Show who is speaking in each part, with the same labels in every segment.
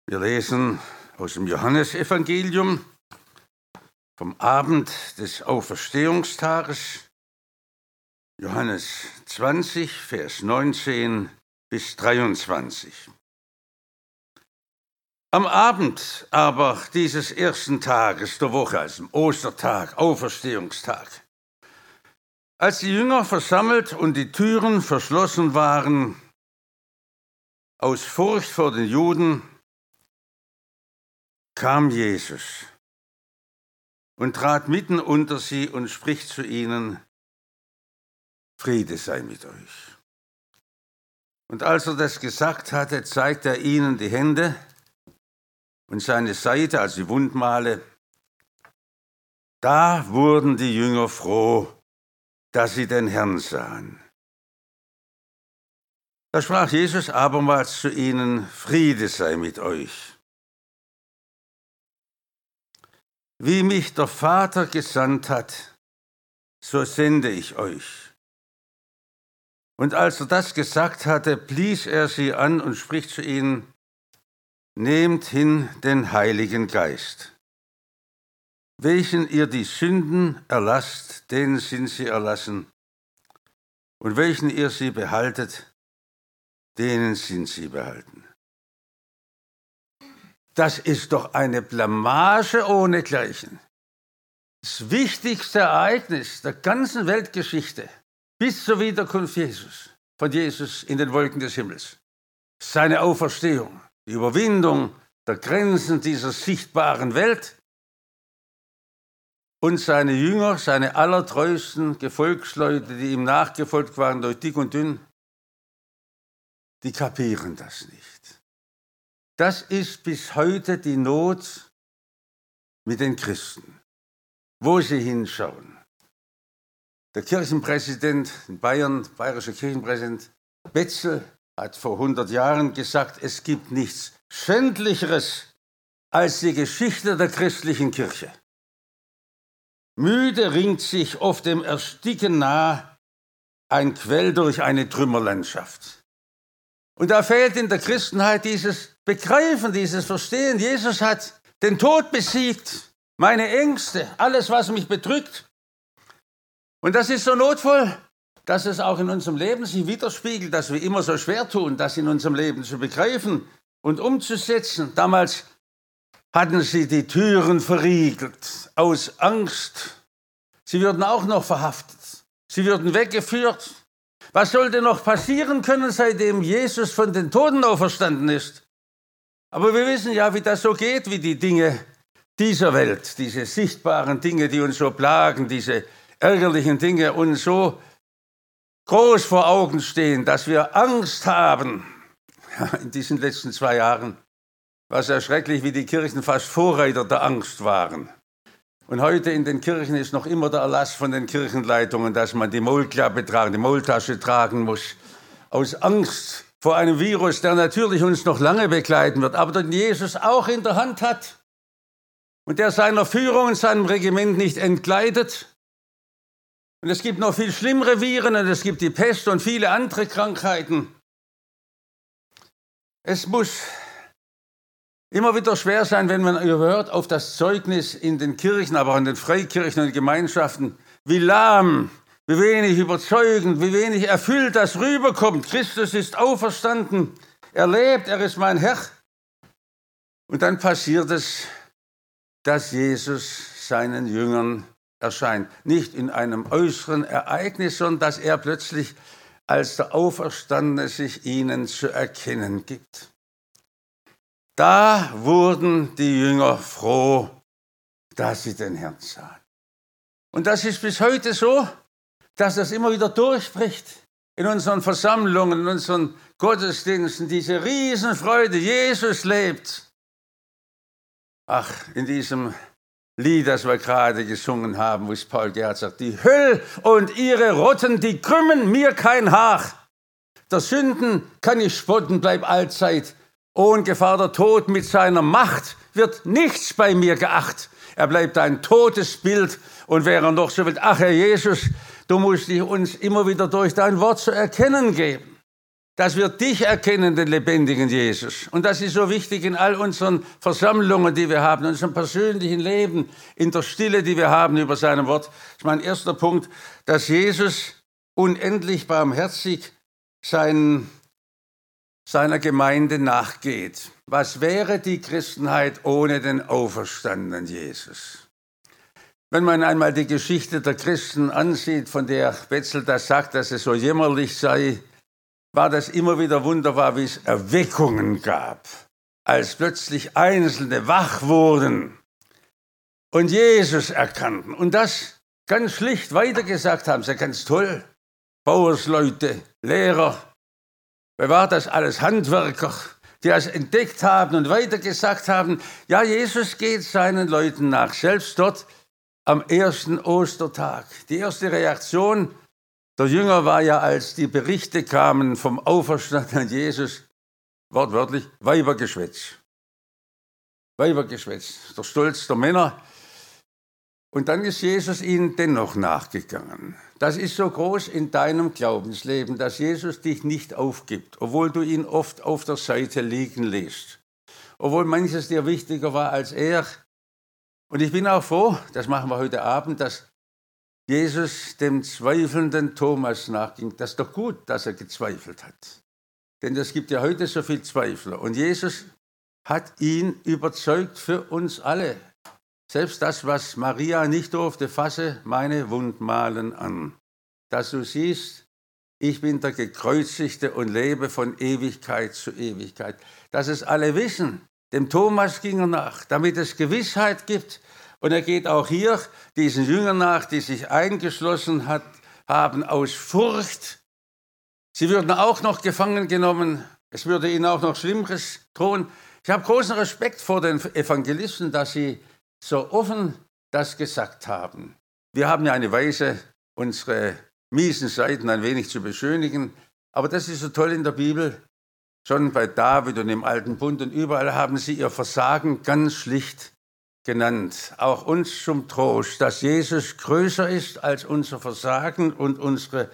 Speaker 1: Wir lesen aus dem Johannesevangelium vom Abend des Auferstehungstages, Johannes 20, Vers 19 bis 23. Am Abend aber dieses ersten Tages der Woche, also am Ostertag, Auferstehungstag, als die Jünger versammelt und die Türen verschlossen waren, aus Furcht vor den Juden, kam Jesus und trat mitten unter sie und spricht zu ihnen: Friede sei mit euch. Und als er das gesagt hatte, zeigte er ihnen die Hände und seine Seite, also die Wundmale. Da wurden die Jünger froh, dass sie den Herrn sahen. Da sprach Jesus abermals zu ihnen: Friede sei mit euch. Wie mich der Vater gesandt hat, so sende ich euch. Und als er das gesagt hatte, blies er sie an und spricht zu ihnen: Nehmt hin den Heiligen Geist. Welchen ihr die Sünden erlasst, denen sind sie erlassen. Und welchen ihr sie behaltet, denen sind sie behalten. Das ist doch eine Blamage ohnegleichen. Das wichtigste Ereignis der ganzen Weltgeschichte bis zur Wiederkunft von Jesus in den Wolken des Himmels. Seine Auferstehung, die Überwindung der Grenzen dieser sichtbaren Welt und seine Jünger, seine allertreuesten Gefolgsleute, die ihm nachgefolgt waren durch dick und dünn, die kapieren das nicht. Das ist bis heute die Not mit den Christen, wo sie hinschauen. Der Kirchenpräsident in Bayern, bayerischer Kirchenpräsident Betzel, hat vor 100 Jahren gesagt, es gibt nichts Schändlicheres als die Geschichte der christlichen Kirche. Müde ringt sich oft dem Ersticken nah ein Quell durch eine Trümmerlandschaft. Und da fehlt in der Christenheit dieses Begreifen, dieses Verstehen. Jesus hat den Tod besiegt, meine Ängste, alles, was mich bedrückt. Und das ist so notvoll, dass es auch in unserem Leben sich widerspiegelt, dass wir immer so schwer tun, das in unserem Leben zu begreifen und umzusetzen. Damals hatten sie die Türen verriegelt, aus Angst. Sie würden auch noch verhaftet. Sie würden weggeführt. Was sollte noch passieren können, seitdem Jesus von den Toten auferstanden ist? Aber wir wissen ja, wie das so geht, wie die Dinge dieser Welt, diese sichtbaren Dinge, die uns so plagen, diese ärgerlichen Dinge uns so groß vor Augen stehen, dass wir Angst haben. In diesen letzten 2 Jahren war es erschrecklich, wie die Kirchen fast Vorreiter der Angst waren. Und heute in den Kirchen ist noch immer der Erlass von den Kirchenleitungen, dass man die Maulklappe tragen, die Maultasche tragen muss, aus Angst vor einem Virus, der natürlich uns noch lange begleiten wird, aber den Jesus auch in der Hand hat und der seiner Führung und seinem Regiment nicht entgleitet. Und es gibt noch viel schlimmere Viren und es gibt die Pest und viele andere Krankheiten. Es muss immer wieder schwer sein, wenn man hört auf das Zeugnis in den Kirchen, aber auch in den Freikirchen und Gemeinschaften, wie lahm, wie wenig überzeugend, wie wenig erfüllt das rüberkommt. Christus ist auferstanden, er lebt, er ist mein Herr. Und dann passiert es, dass Jesus seinen Jüngern erscheint. Nicht in einem äußeren Ereignis, sondern dass er plötzlich als der Auferstandene sich ihnen zu erkennen gibt. Da wurden die Jünger froh, dass sie den Herrn sahen. Und das ist bis heute so, dass das immer wieder durchbricht in unseren Versammlungen, in unseren Gottesdiensten, diese Riesenfreude, Jesus lebt. Ach, in diesem Lied, das wir gerade gesungen haben, wo es Paul Gerhardt sagt, die Hölle und ihre Rotten, die krümmen mir kein Haar. Der Sünden kann ich spotten, bleib allzeit ohne Gefahr der Tod, mit seiner Macht wird nichts bei mir geacht. Er bleibt ein totes Bild und wäre noch so wild. Ach Herr Jesus, du musst dich uns immer wieder durch dein Wort zu erkennen geben. dass wir dich erkennen, den lebendigen Jesus. Und das ist so wichtig in all unseren Versammlungen, die wir haben, in unserem persönlichen Leben, in der Stille, die wir haben über sein Wort. Das ist mein erster Punkt, dass Jesus unendlich barmherzig seiner Gemeinde nachgeht. Was wäre die Christenheit ohne den auferstandenen Jesus? Wenn man einmal die Geschichte der Christen ansieht, von der Wetzel das sagt, dass es so jämmerlich sei, war das immer wieder wunderbar, wie es Erweckungen gab, als plötzlich Einzelne wach wurden und Jesus erkannten und das ganz schlicht weitergesagt haben. Das ist ja ganz toll. Bauersleute, Lehrer, wer war das alles? Handwerker, die das entdeckt haben und weitergesagt haben, ja, Jesus geht seinen Leuten nach, selbst dort am ersten Ostertag. Die erste Reaktion der Jünger war ja, als die Berichte kamen vom auferstandenen Jesus, wortwörtlich Weibergeschwätz. Weibergeschwätz, der Stolz der Männer. Und dann ist Jesus ihnen dennoch nachgegangen. Das ist so groß in deinem Glaubensleben, dass Jesus dich nicht aufgibt, obwohl du ihn oft auf der Seite liegen lässt. Obwohl manches dir wichtiger war als er. Und ich bin auch froh, das machen wir heute Abend, dass Jesus dem zweifelnden Thomas nachging. Das ist doch gut, dass er gezweifelt hat. Denn es gibt ja heute so viele Zweifler. Und Jesus hat ihn überzeugt für uns alle. Selbst das, was Maria nicht durfte, fasse meine Wundmalen an. Dass du siehst, ich bin der Gekreuzigte und lebe von Ewigkeit zu Ewigkeit. Dass es alle wissen. Dem Thomas ging er nach, damit es Gewissheit gibt. Und er geht auch hier diesen Jüngern nach, die sich eingeschlossen haben aus Furcht. Sie würden auch noch gefangen genommen. Es würde ihnen auch noch Schlimmeres drohen. Ich habe großen Respekt vor den Evangelisten, dass sie so offen das gesagt haben. Wir haben ja eine Weise, unsere miesen Seiten ein wenig zu beschönigen. Aber das ist so toll in der Bibel. Schon bei David und im Alten Bund und überall haben sie ihr Versagen ganz schlicht genannt. Auch uns zum Trost, dass Jesus größer ist als unser Versagen und unsere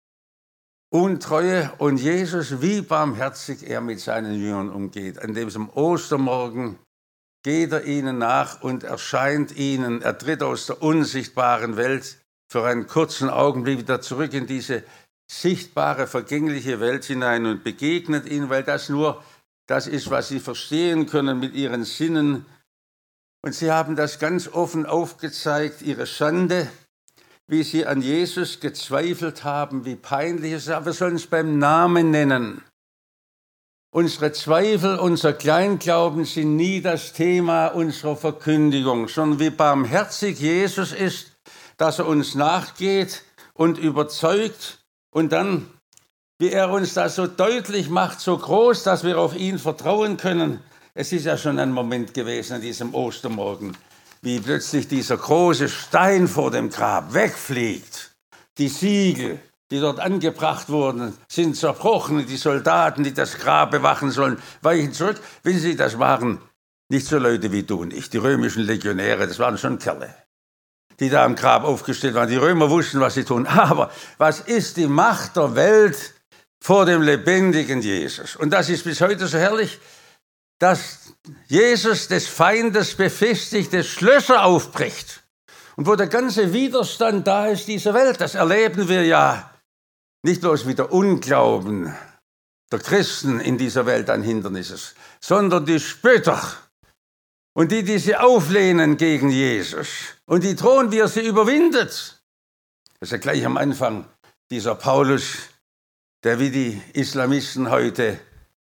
Speaker 1: Untreue. Und Jesus, wie barmherzig er mit seinen Jüngern umgeht. An diesem Ostermorgen geht er ihnen nach und erscheint ihnen. Er tritt aus der unsichtbaren Welt für einen kurzen Augenblick wieder zurück in diese sichtbare, vergängliche Welt hinein und begegnet ihnen, weil das nur das ist, was sie verstehen können mit ihren Sinnen. Und sie haben das ganz offen aufgezeigt, ihre Schande, wie sie an Jesus gezweifelt haben, wie peinlich es ist. Aber wir sollen es beim Namen nennen. Unsere Zweifel, unser Kleinglauben sind nie das Thema unserer Verkündigung, sondern wie barmherzig Jesus ist, dass er uns nachgeht und überzeugt und dann, wie er uns das so deutlich macht, so groß, dass wir auf ihn vertrauen können. Es ist ja schon ein Moment gewesen an diesem Ostermorgen, wie plötzlich dieser große Stein vor dem Grab wegfliegt. Die Siegel, die dort angebracht wurden, sind zerbrochen. Die Soldaten, die das Grab bewachen sollen, weichen zurück. Wissen Sie, das waren nicht so Leute wie du und ich. Die römischen Legionäre, das waren schon Kerle, die da am Grab aufgestellt waren. Die Römer wussten, was sie tun. Aber was ist die Macht der Welt vor dem lebendigen Jesus? Und das ist bis heute so herrlich, dass Jesus des Feindes befestigte Schlösser aufbricht. Und wo der ganze Widerstand da ist dieser Welt, das erleben wir ja nicht bloß wie der Unglauben der Christen in dieser Welt ein Hindernis ist, sondern die Spötter und die sie auflehnen gegen Jesus und die drohen, wie er sie überwindet. Das ist ja gleich am Anfang dieser Paulus, der wie die Islamisten heute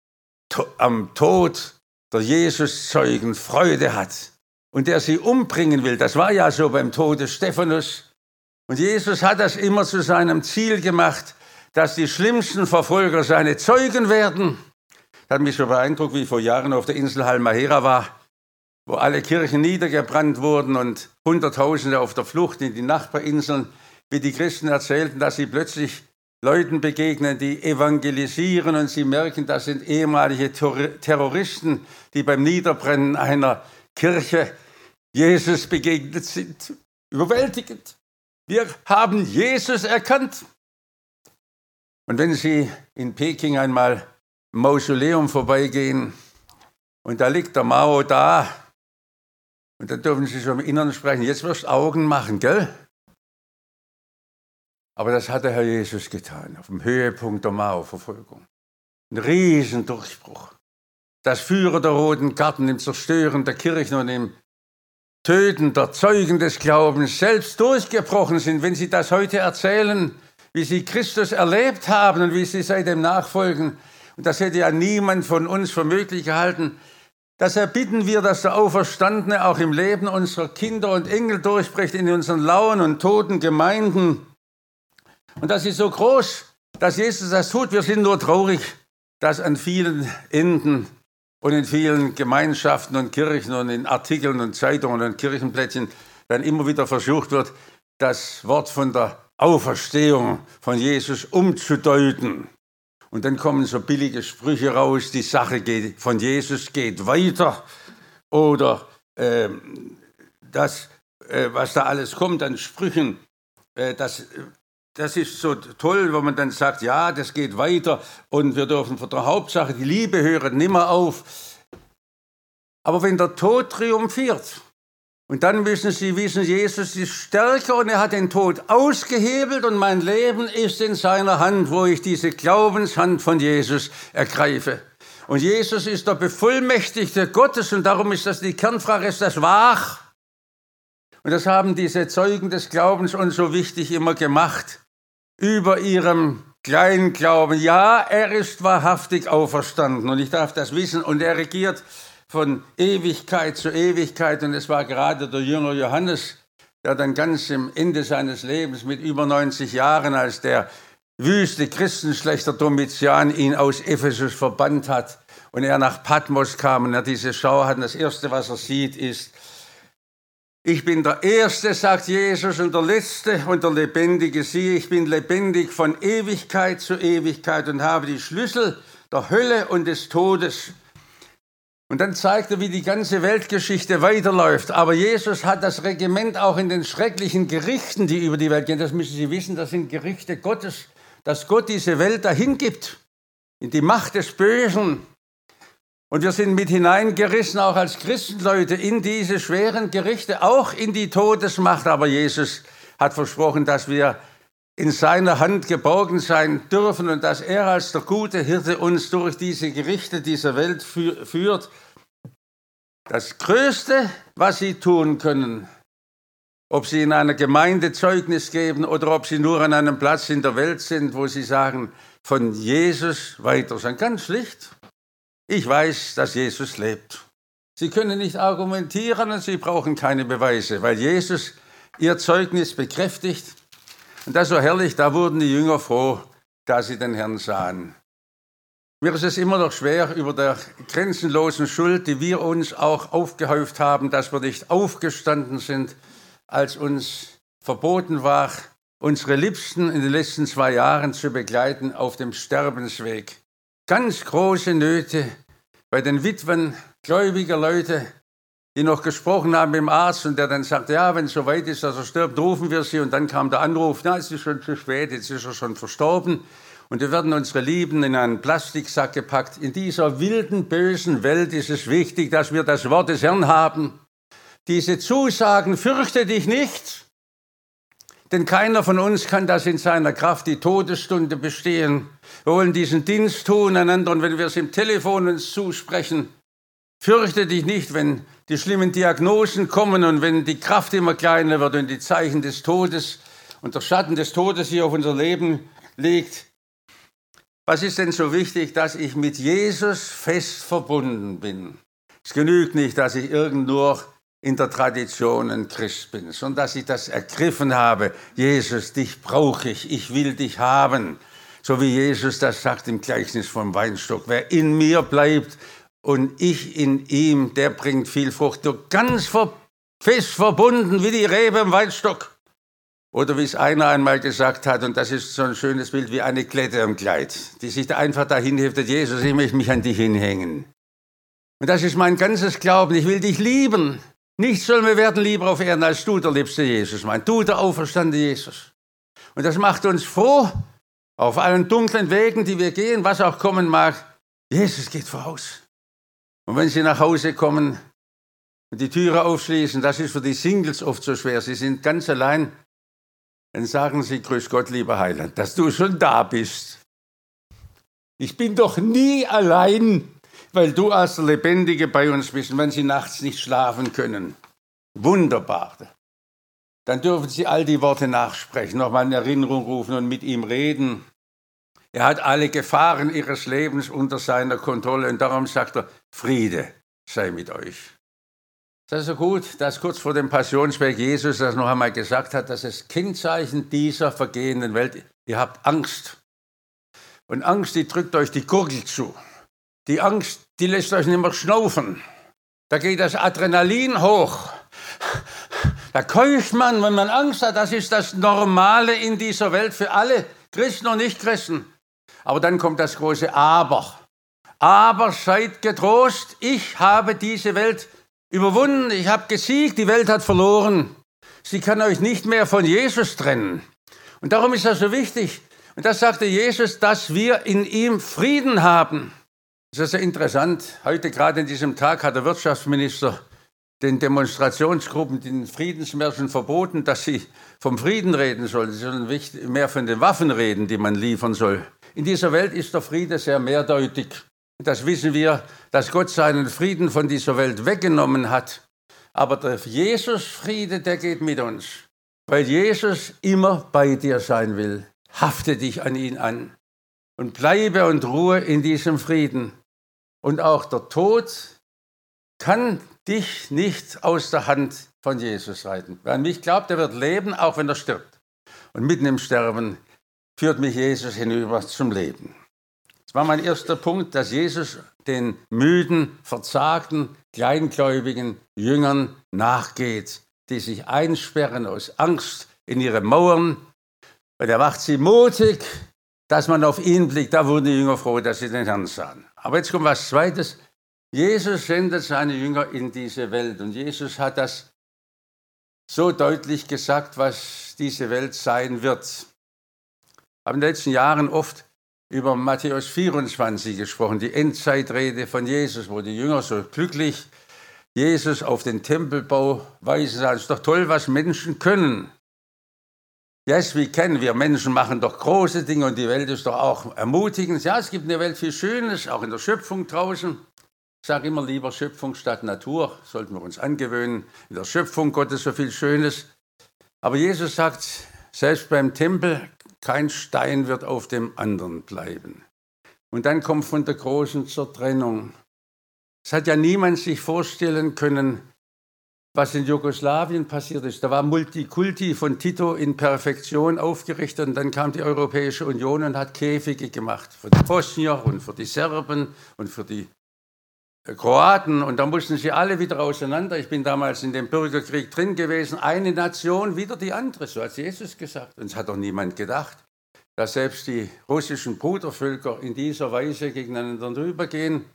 Speaker 1: am Tod der Jesuszeugen Freude hat und der sie umbringen will. Das war ja so beim Tod des Stephanus. Und Jesus hat das immer zu seinem Ziel gemacht, dass die schlimmsten Verfolger seine Zeugen werden. Das hat mich so beeindruckt, wie ich vor Jahren auf der Insel Halmahera war, wo alle Kirchen niedergebrannt wurden und Hunderttausende auf der Flucht in die Nachbarinseln, wie die Christen erzählten, dass sie plötzlich Leuten begegnen, die evangelisieren und sie merken, das sind ehemalige Terroristen, die beim Niederbrennen einer Kirche Jesus begegnet sind. Überwältigend. Wir haben Jesus erkannt. Und wenn Sie in Peking einmal im Mausoleum vorbeigehen und da liegt der Mao da, und dann dürfen Sie so im Inneren sprechen, jetzt wirst du Augen machen, gell? Aber das hat der Herr Jesus getan, auf dem Höhepunkt der Mao-Verfolgung. Ein Riesendurchbruch. Dass Führer der Roten Garten im Zerstören der Kirchen und im Töten der Zeugen des Glaubens selbst durchgebrochen sind. Wenn Sie das heute erzählen, wie Sie Christus erlebt haben und wie Sie seitdem nachfolgen, und das hätte ja niemand von uns für möglich gehalten, das erbitten wir, dass der Auferstandene auch im Leben unserer Kinder und Enkel durchbricht, in unseren lauen und toten Gemeinden. Und das ist so groß, dass Jesus das tut. Wir sind nur traurig, dass an vielen Enden und in vielen Gemeinschaften und Kirchen und in Artikeln und Zeitungen und Kirchenplättchen dann immer wieder versucht wird, das Wort von der Auferstehung von Jesus umzudeuten. Und dann kommen so billige Sprüche raus, die Sache von Jesus geht weiter. Oder das, was da alles kommt an Sprüchen, das ist so toll, wo man dann sagt, ja, das geht weiter und wir dürfen von der Hauptsache, die Liebe hört nimmer auf. Aber wenn der Tod triumphiert, und dann müssen Sie wissen, Jesus ist stärker und er hat den Tod ausgehebelt und mein Leben ist in seiner Hand, wo ich diese Glaubenshand von Jesus ergreife. Und Jesus ist der Bevollmächtigte Gottes und darum ist das die Kernfrage, ist das wahr? Und das haben diese Zeugen des Glaubens uns so wichtig immer gemacht. Über ihrem kleinen Glauben. Ja, er ist wahrhaftig auferstanden und ich darf das wissen. Und er regiert von Ewigkeit zu Ewigkeit. Und es war gerade der Jünger Johannes, der dann ganz am Ende seines Lebens mit über 90 Jahren, als der wüste Christenschlechter Domitian ihn aus Ephesus verbannt hat und er nach Patmos kam und er diese Schau hat. Und das Erste, was er sieht, ist, ich bin der Erste, sagt Jesus, und der Letzte und der Lebendige. Siehe, ich bin lebendig von Ewigkeit zu Ewigkeit und habe die Schlüssel der Hölle und des Todes. Und dann zeigt er, wie die ganze Weltgeschichte weiterläuft. Aber Jesus hat das Regiment auch in den schrecklichen Gerichten, die über die Welt gehen. Das müssen Sie wissen, das sind Gerichte Gottes, dass Gott diese Welt dahin gibt, in die Macht des Bösen. Und wir sind mit hineingerissen, auch als Christenleute, in diese schweren Gerichte, auch in die Todesmacht. Aber Jesus hat versprochen, dass wir in seiner Hand geborgen sein dürfen und dass er als der gute Hirte uns durch diese Gerichte dieser Welt führt. Das Größte, was Sie tun können, ob Sie in einer Gemeinde Zeugnis geben oder ob Sie nur an einem Platz in der Welt sind, wo Sie sagen, von Jesus weiter sein, ganz schlicht. Ich weiß, dass Jesus lebt. Sie können nicht argumentieren und Sie brauchen keine Beweise, weil Jesus Ihr Zeugnis bekräftigt. Und das ist so herrlich, da wurden die Jünger froh, da sie den Herrn sahen. Mir ist es immer noch schwer, über der grenzenlosen Schuld, die wir uns auch aufgehäuft haben, dass wir nicht aufgestanden sind, als uns verboten war, unsere Liebsten in den letzten 2 Jahren zu begleiten auf dem Sterbensweg. Ganz große Nöte bei den Witwen gläubiger Leute, die noch gesprochen haben mit dem Arzt und der dann sagt, ja, wenn es so weit ist, dass er stirbt, rufen wir sie. Und dann kam der Anruf, na, es ist schon zu spät, jetzt ist er schon verstorben. Und wir werden unsere Lieben in einen Plastiksack gepackt. In dieser wilden, bösen Welt ist es wichtig, dass wir das Wort des Herrn haben. Diese Zusagen, fürchte dich nicht. Denn keiner von uns kann das in seiner Kraft, die Todesstunde bestehen. Wir wollen diesen Dienst tun einander und wenn wir es im Telefon uns zusprechen, fürchte dich nicht, wenn die schlimmen Diagnosen kommen und wenn die Kraft immer kleiner wird und die Zeichen des Todes und der Schatten des Todes hier auf unser Leben liegt. Was ist denn so wichtig, dass ich mit Jesus fest verbunden bin? Es genügt nicht, dass ich irgendwo in der Tradition ein Christ bin, sondern dass ich das ergriffen habe. Jesus, dich brauche ich will dich haben. So wie Jesus das sagt im Gleichnis vom Weinstock. Wer in mir bleibt und ich in ihm, der bringt viel Frucht. Du ganz fest verbunden wie die Rebe im Weinstock. Oder wie es einer einmal gesagt hat, und das ist so ein schönes Bild, wie eine Klette am Kleid, die sich da einfach dahin heftet. Jesus, ich möchte mich an dich hinhängen. Und das ist mein ganzes Glauben. Ich will dich lieben. Nichts soll mir werden lieber auf Erden, als du, der liebste Jesus, mein. Du, der auferstandene Jesus. Und das macht uns froh, Auf allen dunklen Wegen, die wir gehen, was auch kommen mag, Jesus geht voraus. Und wenn Sie nach Hause kommen und die Türe aufschließen, das ist für die Singles oft so schwer, sie sind ganz allein, dann sagen Sie, grüß Gott, lieber Heiland, dass du schon da bist. Ich bin doch nie allein, weil du als der Lebendige bei uns bist und wenn Sie nachts nicht schlafen können. Wunderbar. Dann dürfen Sie all die Worte nachsprechen, nochmal in Erinnerung rufen und mit ihm reden. Er hat alle Gefahren Ihres Lebens unter seiner Kontrolle und darum sagt er, Friede sei mit euch. Das ist so gut, dass kurz vor dem Passionsweg Jesus das noch einmal gesagt hat, dass das Kennzeichen dieser vergehenden Welt, ihr habt Angst. Und Angst, die drückt euch die Gurgel zu. Die Angst, die lässt euch nicht mehr schnaufen. Da geht das Adrenalin hoch. Da keucht man, wenn man Angst hat. Das ist das Normale in dieser Welt für alle Christen und Nichtchristen. Aber dann kommt das große Aber. Aber seid getrost, ich habe diese Welt überwunden, ich habe gesiegt, die Welt hat verloren. Sie kann euch nicht mehr von Jesus trennen. Und darum ist das so wichtig. Und das sagte Jesus, dass wir in ihm Frieden haben. Das ist ja interessant. Heute, gerade in diesem Tag, hat der Wirtschaftsminister den Demonstrationsgruppen, den Friedensmärschen verboten, dass sie vom Frieden reden sollen. Sie sollen mehr von den Waffen reden, die man liefern soll. In dieser Welt ist der Friede sehr mehrdeutig. Das wissen wir, dass Gott seinen Frieden von dieser Welt weggenommen hat. Aber der Jesus-Friede, der geht mit uns. Weil Jesus immer bei dir sein will. Hafte dich an ihn an und bleibe und ruhe in diesem Frieden. Und auch der Tod kann dich nicht aus der Hand von Jesus reißen. Wer an mich glaubt, der wird leben, auch wenn er stirbt. Und mitten im Sterben führt mich Jesus hinüber zum Leben. Das war mein erster Punkt, dass Jesus den müden, verzagten, kleingläubigen Jüngern nachgeht, die sich einsperren aus Angst in ihre Mauern. Und er macht sie mutig, dass man auf ihn blickt. Da wurden die Jünger froh, dass sie den Herrn sahen. Aber jetzt kommt was Zweites. Jesus sendet seine Jünger in diese Welt. Und Jesus hat das so deutlich gesagt, was diese Welt sein wird. Ich habe in den letzten Jahren oft über Matthäus 24 gesprochen, die Endzeitrede von Jesus, wo die Jünger so glücklich Jesus auf den Tempelbau weisen. Es ist doch toll, was Menschen können. Yes, we can. Wir Menschen machen doch große Dinge und die Welt ist doch auch ermutigend. Ja, es gibt in der Welt viel Schönes, auch in der Schöpfung draußen. Ich sage immer lieber Schöpfung statt Natur, sollten wir uns angewöhnen. In der Schöpfung Gottes so viel Schönes. Aber Jesus sagt, selbst beim Tempel, kein Stein wird auf dem anderen bleiben. Und dann kommt von der großen Zertrennung. Es hat ja niemand sich vorstellen können, was in Jugoslawien passiert ist. Da war Multikulti von Tito in Perfektion aufgerichtet und dann kam die Europäische Union und hat Käfige gemacht für die Bosnier und für die Serben und für die Kroaten und da mussten sie alle wieder auseinander. Ich bin damals in dem Bürgerkrieg drin gewesen. Eine Nation, wieder die andere, so hat Jesus gesagt. Und es hat doch niemand gedacht, dass selbst die russischen Brudervölker in dieser Weise gegeneinander rübergehen.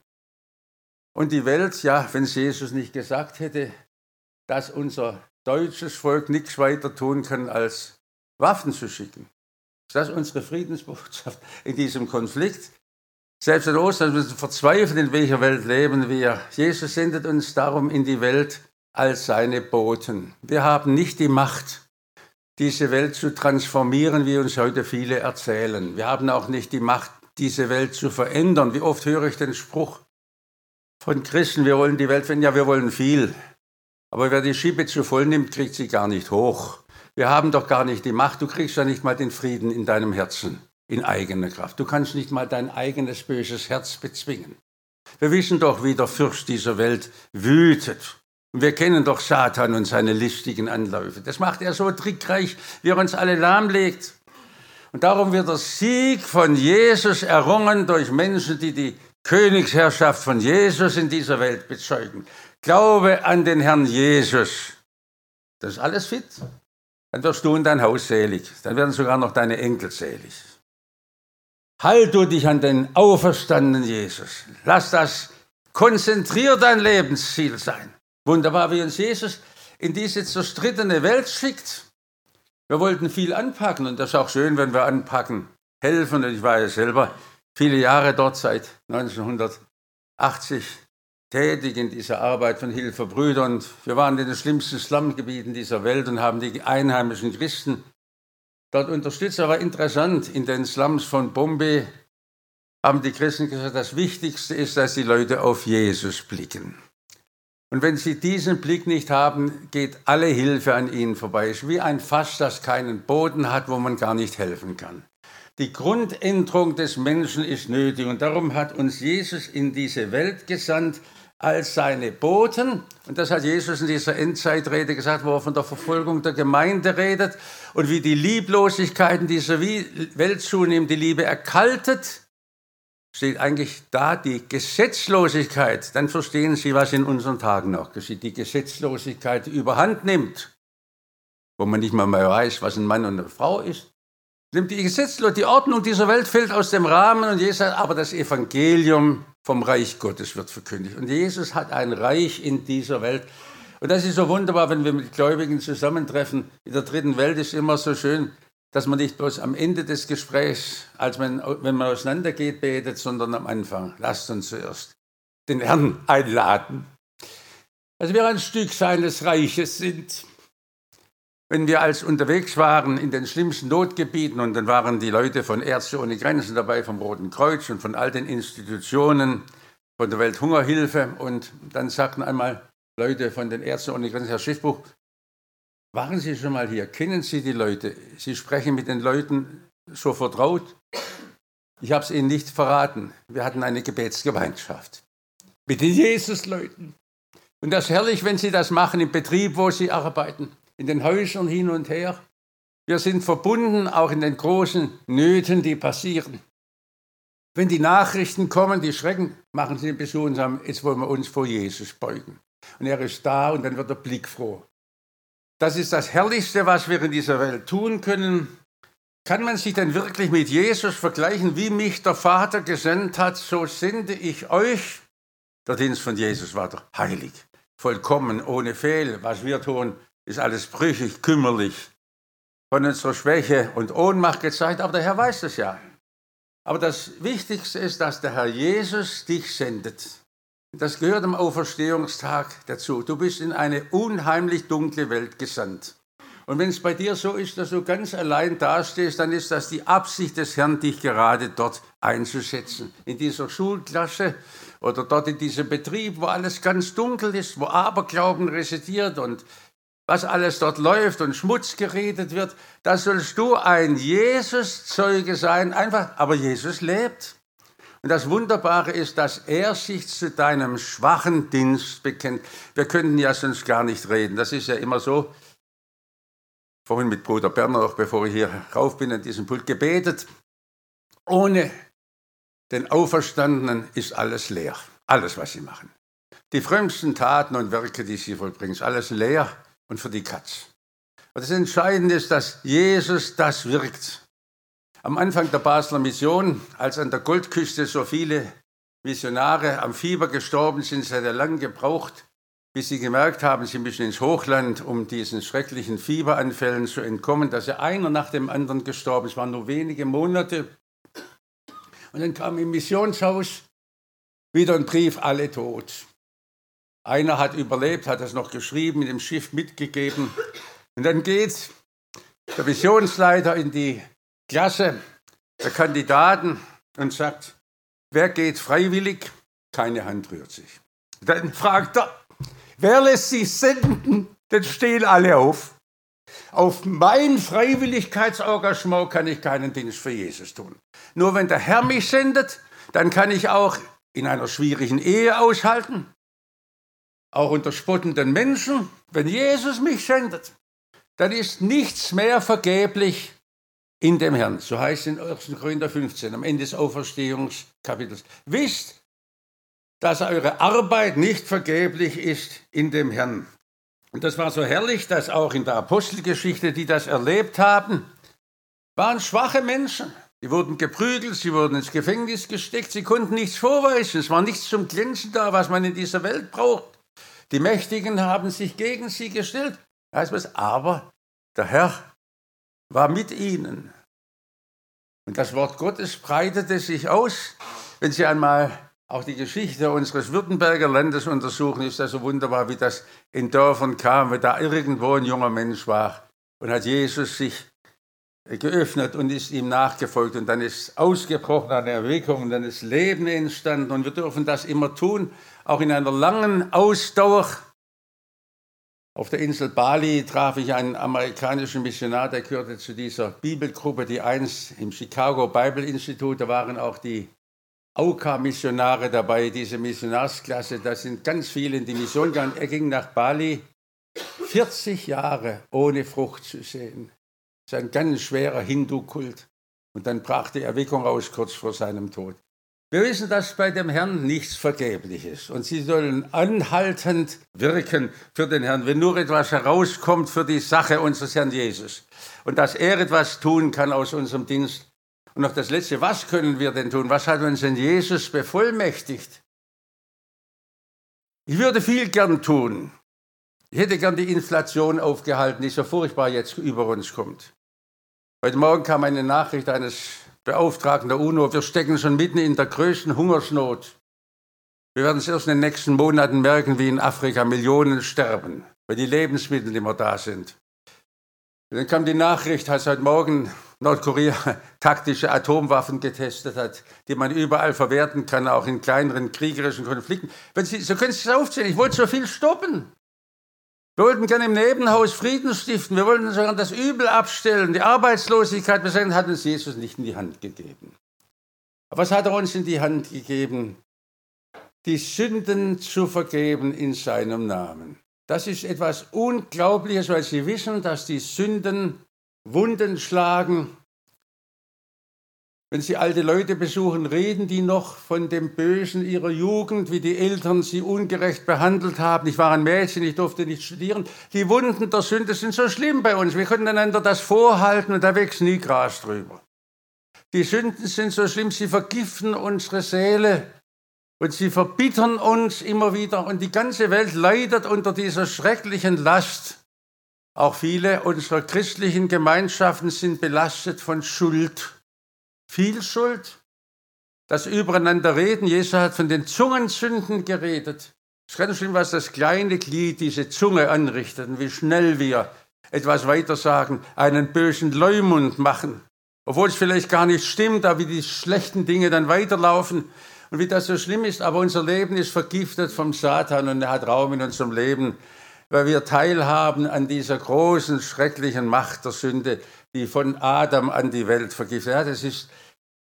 Speaker 1: Und die Welt, ja, wenn es Jesus nicht gesagt hätte, dass unser deutsches Volk nichts weiter tun kann, als Waffen zu schicken. Ist das unsere Friedensbotschaft in diesem Konflikt? Selbst in Ostern müssen wir verzweifeln, in welcher Welt leben wir. Jesus sendet uns darum in die Welt als seine Boten. Wir haben nicht die Macht, diese Welt zu transformieren, wie uns heute viele erzählen. Wir haben auch nicht die Macht, diese Welt zu verändern. Wie oft höre ich den Spruch von Christen, wir wollen die Welt verändern. Ja, wir wollen viel. Aber wer die Schippe zu voll nimmt, kriegt sie gar nicht hoch. Wir haben doch gar nicht die Macht. Du kriegst ja nicht mal den Frieden in deinem Herzen. In eigener Kraft. Du kannst nicht mal dein eigenes böses Herz bezwingen. Wir wissen doch, wie der Fürst dieser Welt wütet. Und wir kennen doch Satan und seine listigen Anläufe. Das macht er so trickreich, wie er uns alle lahmlegt. Und darum wird der Sieg von Jesus errungen durch Menschen, die die Königsherrschaft von Jesus in dieser Welt bezeugen. Glaube an den Herrn Jesus. Das ist alles fit. Dann wirst du und dein Haus selig. Dann werden sogar noch deine Enkel selig. Halt du dich an den auferstandenen Jesus. Lass das konzentriert dein Lebensziel sein. Wunderbar, wie uns Jesus in diese zerstrittene Welt schickt. Wir wollten viel anpacken und das ist auch schön, wenn wir anpacken. helfen. Und ich war ja selber viele Jahre dort, seit 1980, tätig in dieser Arbeit von Hilfe-Brüdern. Wir waren in den schlimmsten Slumgebieten dieser Welt und haben die einheimischen Christen dort unterstützt. Aber interessant, in den Slums von Bombay haben die Christen gesagt, das Wichtigste ist, dass die Leute auf Jesus blicken. Und wenn sie diesen Blick nicht haben, geht alle Hilfe an ihnen vorbei. Es ist wie ein Fass, das keinen Boden hat, wo man gar nicht helfen kann. Die Grundänderung des Menschen ist nötig und darum hat uns Jesus in diese Welt gesandt als seine Boten. Und das hat Jesus in dieser Endzeitrede gesagt, wo er von der Verfolgung der Gemeinde redet und wie die Lieblosigkeit in dieser Welt zunimmt, die Liebe erkaltet. Steht eigentlich da die Gesetzlosigkeit, dann verstehen Sie, was in unseren Tagen noch geschieht. Die Gesetzlosigkeit die überhand nimmt, wo man nicht mal mehr weiß, was ein Mann und eine Frau ist. Nimmt die Gesetzlosigkeit, die Ordnung dieser Welt fällt aus dem Rahmen und Jesus sagt, aber das Evangelium vom Reich Gottes wird verkündigt. Und Jesus hat ein Reich in dieser Welt. Und das ist so wunderbar, wenn wir mit Gläubigen zusammentreffen. In der dritten Welt ist immer so schön, dass man nicht bloß am Ende des Gesprächs, wenn man auseinandergeht, betet, sondern am Anfang. Lasst uns zuerst den Herrn einladen. Dass wir ein Stück seines Reiches sind. Wenn wir als unterwegs waren in den schlimmsten Notgebieten, und dann waren die Leute von Ärzte ohne Grenzen dabei, vom Roten Kreuz und von all den Institutionen, von der Welthungerhilfe, und dann sagten einmal Leute von den Ärzten ohne Grenzen, Herr Schiffbuch, waren Sie schon mal hier? Kennen Sie die Leute? Sie sprechen mit den Leuten so vertraut? Ich habe es Ihnen nicht verraten. Wir hatten eine Gebetsgemeinschaft mit den Jesus-Leuten. Und das ist herrlich, wenn Sie das machen im Betrieb, wo Sie arbeiten, in den Häusern hin und her. Wir sind verbunden, auch in den großen Nöten, die passieren. Wenn die Nachrichten kommen, die schrecken, machen Sie einen Besuch und sagen, jetzt wollen wir uns vor Jesus beugen. Und er ist da und dann wird der Blick froh. Das ist das Herrlichste, was wir in dieser Welt tun können. Kann man sich denn wirklich mit Jesus vergleichen, wie mich der Vater gesandt hat, so sende ich euch. Der Dienst von Jesus war doch heilig, vollkommen, ohne Fehl. Was wir tun, ist alles brüchig, kümmerlich, von unserer Schwäche und Ohnmacht gezeigt, aber der Herr weiß das ja. Aber das Wichtigste ist, dass der Herr Jesus dich sendet. Das gehört am Auferstehungstag dazu. Du bist in eine unheimlich dunkle Welt gesandt. Und wenn es bei dir so ist, dass du ganz allein dastehst, dann ist das die Absicht des Herrn, dich gerade dort einzusetzen. In dieser Schulklasse oder dort in diesem Betrieb, wo alles ganz dunkel ist, wo Aberglauben residiert und was alles dort läuft und Schmutz geredet wird, da sollst du ein Jesus-Zeuge sein, einfach, aber Jesus lebt. Und das Wunderbare ist, dass er sich zu deinem schwachen Dienst bekennt. Wir könnten ja sonst gar nicht reden. Das ist ja immer so. Vorhin mit Bruder Berner, auch bevor ich hier rauf bin, an diesem Pult gebetet. Ohne den Auferstandenen ist alles leer. Alles, was sie machen. Die frömmsten Taten und Werke, die sie vollbringen, ist alles leer und für die Katz. Und das Entscheidende ist, dass Jesus das wirkt. Am Anfang der Basler Mission, als an der Goldküste so viele Missionare am Fieber gestorben sind, es hat ja lange gebraucht, bis sie gemerkt haben, sie müssen ins Hochland, um diesen schrecklichen Fieberanfällen zu entkommen, dass ja einer nach dem anderen gestorben ist. Es waren nur wenige Monate. Und dann kam im Missionshaus wieder ein Brief, alle tot. Einer hat überlebt, hat das noch geschrieben, mit dem Schiff mitgegeben. Und dann geht der Missionsleiter in die Klasse der Kandidaten und sagt, wer geht freiwillig? Keine Hand rührt sich. Dann fragt er, wer lässt sich senden? Dann stehen alle auf. Auf mein Freiwilligkeitsengagement kann ich keinen Dienst für Jesus tun. Nur wenn der Herr mich sendet, dann kann ich auch in einer schwierigen Ehe aushalten, auch unter spottenden Menschen. Wenn Jesus mich sendet, dann ist nichts mehr vergeblich in dem Herrn. So heißt es in 1. Korinther 15, am Ende des Auferstehungskapitels. Wisst, dass eure Arbeit nicht vergeblich ist in dem Herrn. Und das war so herrlich, dass auch in der Apostelgeschichte, die das erlebt haben, waren schwache Menschen. Die wurden geprügelt, sie wurden ins Gefängnis gesteckt, sie konnten nichts vorweisen. Es war nichts zum Glänzen da, was man in dieser Welt braucht. Die Mächtigen haben sich gegen sie gestellt. Heißt was? Aber der Herr war mit ihnen. Und das Wort Gottes breitete sich aus. Wenn Sie einmal auch die Geschichte unseres Württemberger Landes untersuchen, ist das so wunderbar, wie das in Dörfern kam, wo da irgendwo ein junger Mensch war und hat Jesus sich geöffnet und ist ihm nachgefolgt. Und dann ist ausgebrochen eine Erweckung und dann ist Leben entstanden. Und wir dürfen das immer tun, auch in einer langen Ausdauer. Auf der Insel Bali traf ich einen amerikanischen Missionar, der gehörte zu dieser Bibelgruppe, die einst im Chicago Bible Institute, da waren auch die AUKA-Missionare dabei, diese Missionarsklasse, da sind ganz viele in die Mission gegangen. Er ging nach Bali, 40 Jahre ohne Frucht zu sehen. Das ist ein ganz schwerer Hindu-Kult. Und dann brach die Erweckung aus kurz vor seinem Tod. Wir wissen, dass bei dem Herrn nichts vergeblich ist. Und Sie sollen anhaltend wirken für den Herrn, wenn nur etwas herauskommt für die Sache unseres Herrn Jesus. Und dass er etwas tun kann aus unserem Dienst. Und noch das Letzte, was können wir denn tun? Was hat uns denn Jesus bevollmächtigt? Ich würde viel gern tun. Ich hätte gern die Inflation aufgehalten, die so furchtbar jetzt über uns kommt. Heute Morgen kam eine Nachricht eines Beauftragten der UNO, wir stecken schon mitten in der größten Hungersnot. Wir werden es erst in den nächsten Monaten merken, wie in Afrika Millionen sterben, weil die Lebensmittel nicht mehr da sind. Und dann kam die Nachricht, dass heute Morgen Nordkorea taktische Atomwaffen getestet hat, die man überall verwerten kann, auch in kleineren kriegerischen Konflikten. So können Sie es aufzählen, ich wollte so viel stoppen. Wir wollten gerne im Nebenhaus Frieden stiften, wir wollten sogar das Übel abstellen, die Arbeitslosigkeit beseitigen, hat uns Jesus nicht in die Hand gegeben. Aber was hat er uns in die Hand gegeben? Die Sünden zu vergeben in seinem Namen. Das ist etwas Unglaubliches, weil Sie wissen, dass die Sünden Wunden schlagen. Wenn Sie alte Leute besuchen, reden die noch von dem Bösen ihrer Jugend, wie die Eltern sie ungerecht behandelt haben. Ich war ein Mädchen, ich durfte nicht studieren. Die Wunden der Sünde sind so schlimm bei uns. Wir können einander das vorhalten und da wächst nie Gras drüber. Die Sünden sind so schlimm, sie vergiften unsere Seele und sie verbittern uns immer wieder. Und die ganze Welt leidet unter dieser schrecklichen Last. Auch viele unserer christlichen Gemeinschaften sind belastet von Schuld. Viel Schuld, das Übereinanderreden. Jesus hat von den Zungensünden geredet. Es ist ganz schlimm, was das kleine Glied, diese Zunge anrichtet und wie schnell wir etwas weiter sagen, einen bösen Leumund machen. Obwohl es vielleicht gar nicht stimmt, aber wie die schlechten Dinge dann weiterlaufen und wie das so schlimm ist. Aber unser Leben ist vergiftet vom Satan und er hat Raum in unserem Leben, weil wir teilhaben an dieser großen, schrecklichen Macht der Sünde, die von Adam an die Welt vergiftet. Ja, das ist,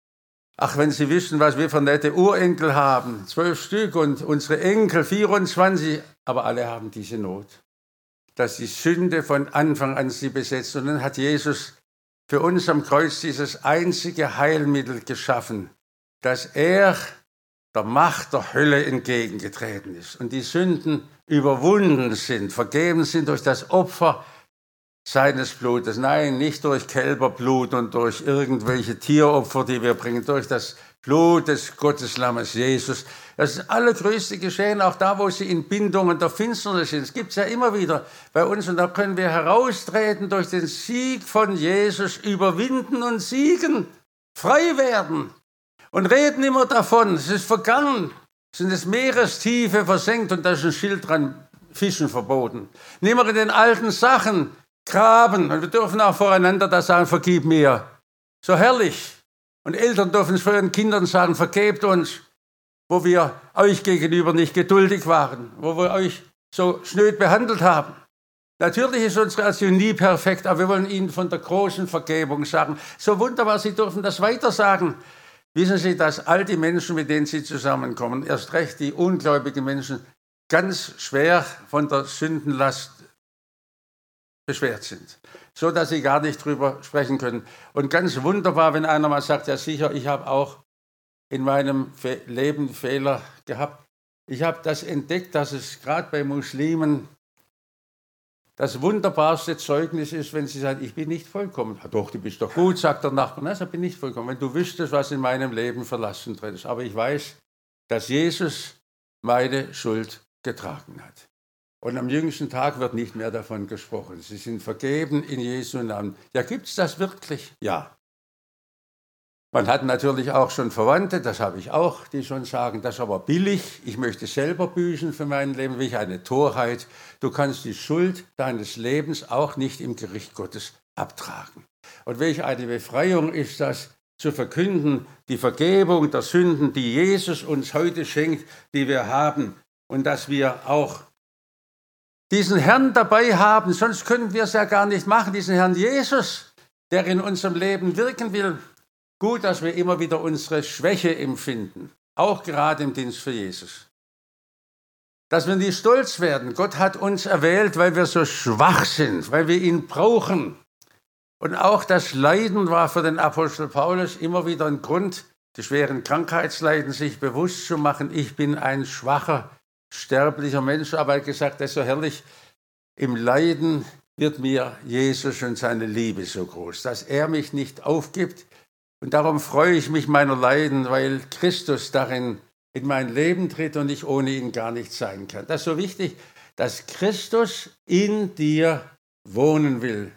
Speaker 1: wenn Sie wissen, was wir für nette Urenkel haben, 12 Stück und unsere Enkel 24, aber alle haben diese Not, dass die Sünde von Anfang an sie besetzt. Und dann hat Jesus für uns am Kreuz dieses einzige Heilmittel geschaffen, dass er der Macht der Hölle entgegengetreten ist und die Sünden überwunden sind, vergeben sind durch das Opfer seines Blutes. Nein, nicht durch Kälberblut und durch irgendwelche Tieropfer, die wir bringen, durch das Blut des Gotteslammes Jesus. Das ist das allergrößte Geschehen, auch da, wo sie in Bindungen der Finsternis sind. Es gibt es ja immer wieder bei uns und da können wir heraustreten durch den Sieg von Jesus, überwinden und siegen, frei werden und reden immer davon. Es ist vergangen, es sind das Meerestiefe versenkt und da ist ein Schild dran, Fischen verboten. Nehmen wir in den alten Sachen, graben. Und wir dürfen auch voreinander da sagen, vergib mir. So herrlich. Und Eltern dürfen es vor ihren Kindern sagen, vergebt uns, wo wir euch gegenüber nicht geduldig waren, wo wir euch so schnöd behandelt haben. Natürlich ist unsere Erziehung nie perfekt, aber wir wollen Ihnen von der großen Vergebung sagen. So wunderbar, Sie dürfen das weiter sagen. Wissen Sie, dass all die Menschen, mit denen Sie zusammenkommen, erst recht die ungläubigen Menschen, ganz schwer von der Sündenlast beschwert sind, so dass sie gar nicht drüber sprechen können. Und ganz wunderbar, wenn einer mal sagt, ja sicher, ich habe auch in meinem Leben Fehler gehabt. Ich habe das entdeckt, dass es gerade bei Muslimen das wunderbarste Zeugnis ist, wenn sie sagen, ich bin nicht vollkommen. Ja, doch, du bist doch gut, sagt der Nachbar. Nein, ich bin nicht vollkommen. Wenn du wüsstest, was in meinem Leben verlassen drin ist. Aber ich weiß, dass Jesus meine Schuld getragen hat. Und am jüngsten Tag wird nicht mehr davon gesprochen. Sie sind vergeben in Jesu Namen. Ja, gibt es das wirklich? Ja. Man hat natürlich auch schon Verwandte, das habe ich auch, die schon sagen, das ist aber billig, ich möchte selber büßen für mein Leben, welch eine Torheit. Du kannst die Schuld deines Lebens auch nicht im Gericht Gottes abtragen. Und welch eine Befreiung ist das, zu verkünden, die Vergebung der Sünden, die Jesus uns heute schenkt, die wir haben, und dass wir auch diesen Herrn dabei haben, sonst können wir es ja gar nicht machen, diesen Herrn Jesus, der in unserem Leben wirken will. Gut, dass wir immer wieder unsere Schwäche empfinden, auch gerade im Dienst für Jesus. Dass wir nicht stolz werden. Gott hat uns erwählt, weil wir so schwach sind, weil wir ihn brauchen. Und auch das Leiden war für den Apostel Paulus immer wieder ein Grund, die schweren Krankheitsleiden sich bewusst zu machen. Ich bin ein schwacher, sterblicher Mensch, aber er hat gesagt, das ist so herrlich, im Leiden wird mir Jesus und seine Liebe so groß, dass er mich nicht aufgibt. Und darum freue ich mich meiner Leiden, weil Christus darin in mein Leben tritt und ich ohne ihn gar nicht sein kann. Das ist so wichtig, dass Christus in dir wohnen will.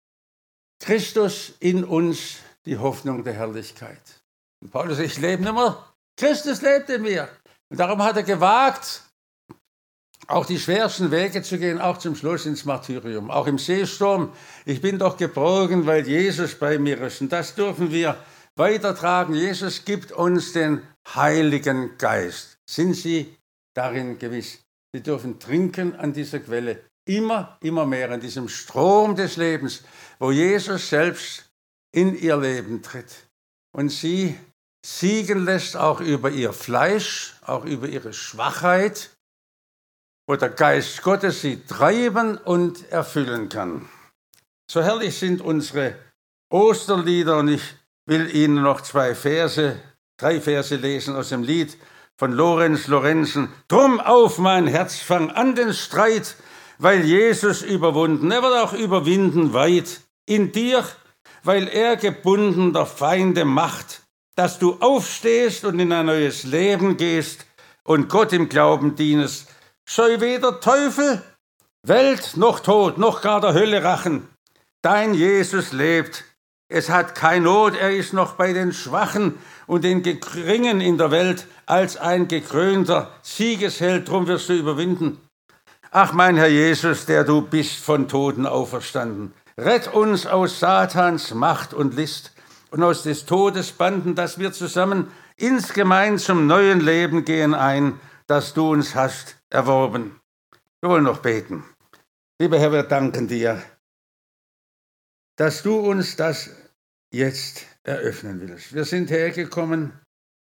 Speaker 1: Christus in uns, die Hoffnung der Herrlichkeit. Und Paulus sagt, ich lebe nicht mehr, Christus lebt in mir. Und darum hat er gewagt, auch die schwersten Wege zu gehen, auch zum Schluss ins Martyrium, auch im Seesturm. Ich bin doch geborgen, weil Jesus bei mir ist. Und das dürfen wir weitertragen. Jesus gibt uns den Heiligen Geist. Sind Sie darin gewiss? Sie dürfen trinken an dieser Quelle. Immer mehr an diesem Strom des Lebens, wo Jesus selbst in ihr Leben tritt und sie siegen lässt, auch über ihr Fleisch, auch über ihre Schwachheit, wo der Geist Gottes sie treiben und erfüllen kann. So herrlich sind unsere Osterlieder und ich will Ihnen noch 3 Verse lesen aus dem Lied von Lorenz Lorenzen. Drum auf, mein Herz, fang an den Streit, weil Jesus überwunden, er wird auch überwinden weit in dir, weil er gebunden der Feinde macht, dass du aufstehst und in ein neues Leben gehst und Gott im Glauben dienest. Soll weder Teufel, Welt noch Tod, noch gar der Hölle Rachen. Dein Jesus lebt, es hat keine Not, er ist noch bei den Schwachen und den Geringen in der Welt als ein gekrönter Siegesheld, drum wirst du überwinden. Ach, mein Herr Jesus, der du bist von Toten auferstanden, rett uns aus Satans Macht und List und aus des Todes Banden, dass wir zusammen insgemein zum neuen Leben gehen ein, das du uns hast erworben. Wir wollen noch beten. Lieber Herr, wir danken dir, dass du uns das jetzt eröffnen willst. Wir sind hergekommen,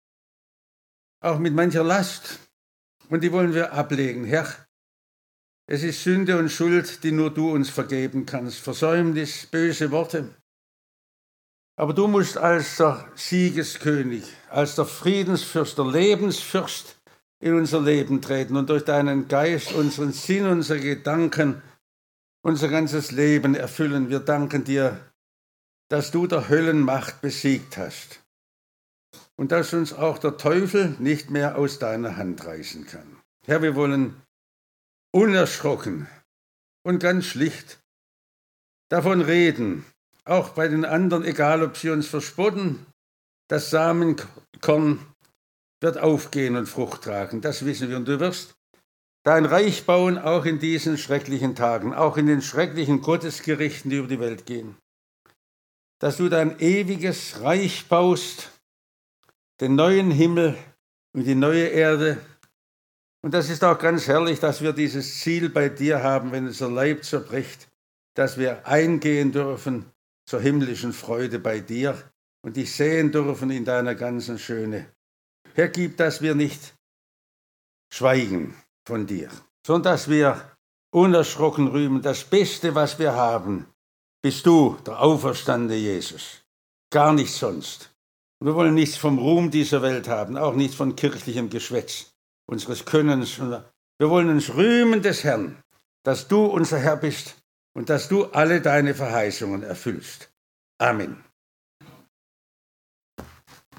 Speaker 1: auch mit mancher Last, und die wollen wir ablegen. Herr, es ist Sünde und Schuld, die nur du uns vergeben kannst. Versäumnis, böse Worte. Aber du musst als der Siegeskönig, als der Friedensfürst, der Lebensfürst in unser Leben treten und durch deinen Geist unseren Sinn, unsere Gedanken, unser ganzes Leben erfüllen. Wir danken dir, dass du der Höllenmacht besiegt hast und dass uns auch der Teufel nicht mehr aus deiner Hand reißen kann. Herr, wir wollen unerschrocken und ganz schlicht davon reden, auch bei den anderen, egal ob sie uns verspotten, das Samenkorn wird aufgehen und Frucht tragen, das wissen wir. Und du wirst dein Reich bauen, auch in diesen schrecklichen Tagen, auch in den schrecklichen Gottesgerichten, die über die Welt gehen. Dass du dein ewiges Reich baust, den neuen Himmel und die neue Erde. Und das ist auch ganz herrlich, dass wir dieses Ziel bei dir haben, wenn unser Leib zerbricht, dass wir eingehen dürfen zur himmlischen Freude bei dir und dich sehen dürfen in deiner ganzen Schöne. Herr, gib, dass wir nicht schweigen von dir, sondern dass wir unerschrocken rühmen. Das Beste, was wir haben, bist du, der auferstandene Jesus. Gar nichts sonst. Und wir wollen nichts vom Ruhm dieser Welt haben, auch nichts von kirchlichem Geschwätz, unseres Könnens. Wir wollen uns rühmen des Herrn, dass du unser Herr bist und dass du alle deine Verheißungen erfüllst. Amen.